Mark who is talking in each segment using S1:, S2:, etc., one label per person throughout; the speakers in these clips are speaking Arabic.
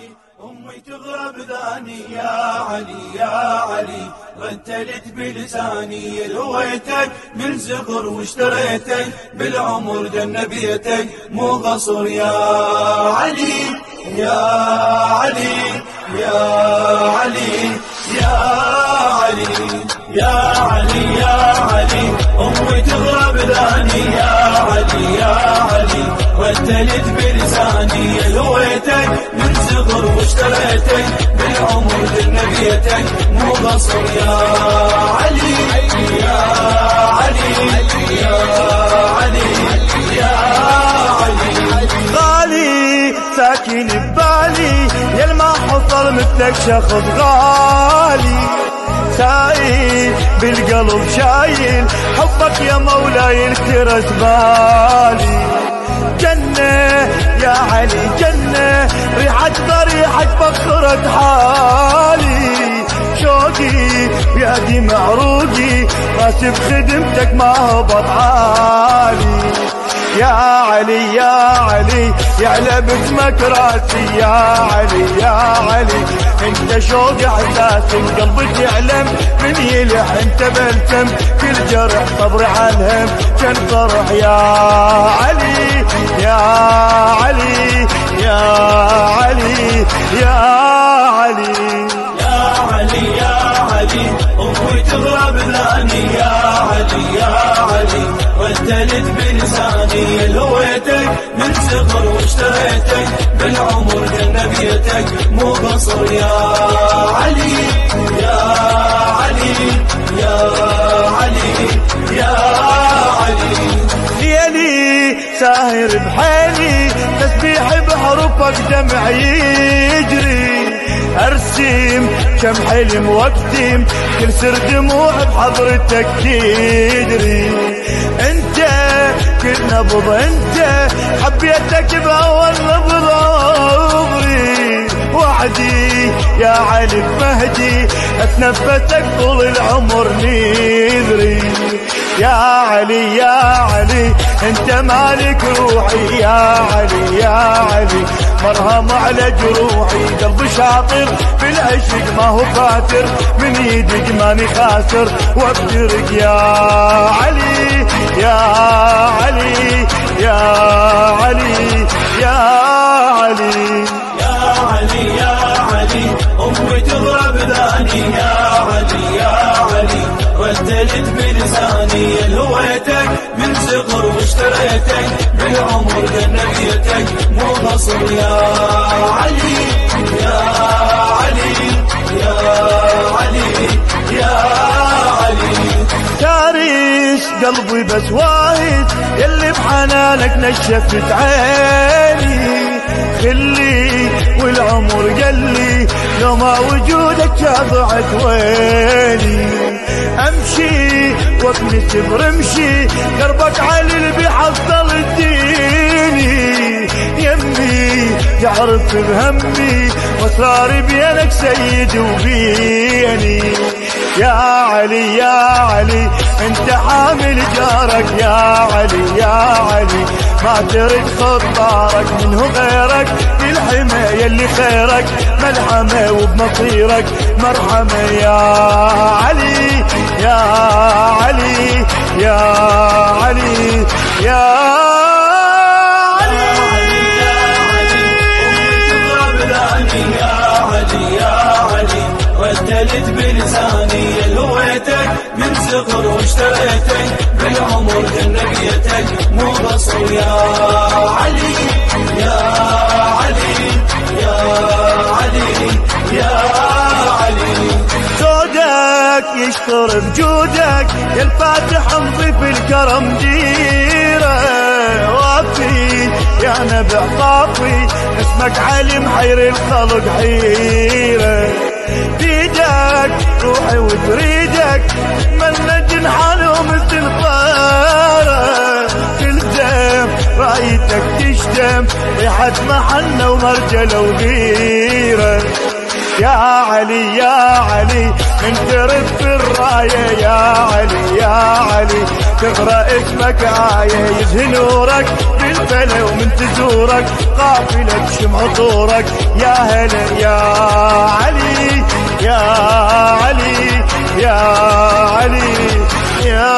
S1: أمي تغرب ذاني يا علي يا علي، رتلت بلساني لهويتك من زغر واشتريتك بالعمر جنبيتك مو غصر يا علي يا علي يا علي يا علي يا علي يا علي، أمي تغرب ذاني يا علي يا علي، رتلت بلساني لهويتك من زغر واشتريتك بالعمر جنبيتك مو غصر يا علي يا علي يا علي يا علي.
S2: غالي ساكن ببالي يا ما حصل مثلك شخص غالي، سايل بالقلب شايل حبك يا مولاي الكرس بالي. جنة يا علي جنة، ريحة ضريحك بخرت حالي، شوقي بيدي معروقي راسي بخدمتك ما هبط عالي. يا علي يا علي يعلى باسمك راسي يا علي يا علي، انت شوق احساسي قلبي تعلم من يلح انت بلسم كل جرح صبري على الهم كان فرح يا علي يا علي يا علي يا علي
S1: يا علي يا علي، أمي تغرب ذاني يا علي يا علي، رتلت بلساني لهويتك من صغر واشتريتك بالعمر جنبيتك مو غصر يا علي يا علي يا علي يا علي.
S2: ليلي ساهر بحيلي تسبيح بحروفك دمع يجري، ارسم كم حلم واكتم كل سر دموع بحضرتك تدري. انت كل نبض انت حبيتك باول نبض عمري، وحدي يا علي بمهدي اتنفسك طول العمر نذري. يا علي يا علي انت مالك روحي يا علي يا علي، مرهم على جروحي قلبي شاطر بالعشق ما هو فاتر، من يدك ماني خاسر وابدرك يا علي يا علي يا علي يا علي
S1: يا علي يا علي، أمي تغرب ذاني يا علي يا علي، رتلت بلساني لهويتك من صغر واشتريتك بالعمر جنبيتك مو غصر يا علي يا علي يا علي يا علي.
S2: تاريخ قلبي بس واحد يلي بحنانك نشفت عيني، خلي والعمر قلي لو ما وجودك شافعت ويلي. امشي وابني صبر امشي دربك علي اللي بيحصل الديني، يمي تعرف بهمي واسراري بينك سيد وبيني. يا علي يا علي انت حامل جارك يا علي يا علي، ما ترد خطارك منه غيرك بالحمى يلي خيرك ملحمة وبمصيرك مرحمة يا علي يا علي يا علي يا
S1: رتلت بلساني لهويتك من صغر واشتريتك بالعمر جنبيتك مو غصر يا علي يا علي يا علي يا علي.
S2: جودك يشكر بجودك يا الفاتح نضيف الكرم ديره، وافي يا نبع صافي اسمك علي محير الخلق حيره. بيدك روحي وتريدك من جنحان ومثل طاره، تلزم رايتك تشتم ريحة محنة ومرجلة وغيره. يا علي يا علي انت رد الراية يا علي يا علي، تغرى اسمك آية يزهي نورك بالفلا ومن تزورك قافلة شمع طورك يا هلا يا علي يا علي يا علي يا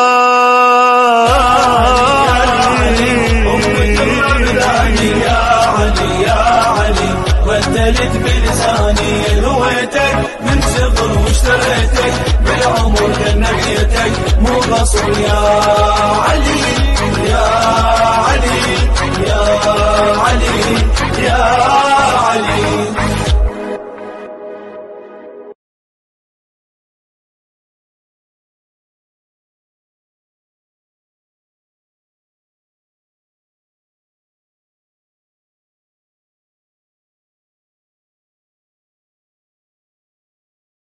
S1: ودلت بلساني هويتك من صغر واشتريتك بالعمر نبيتك مو قصر يا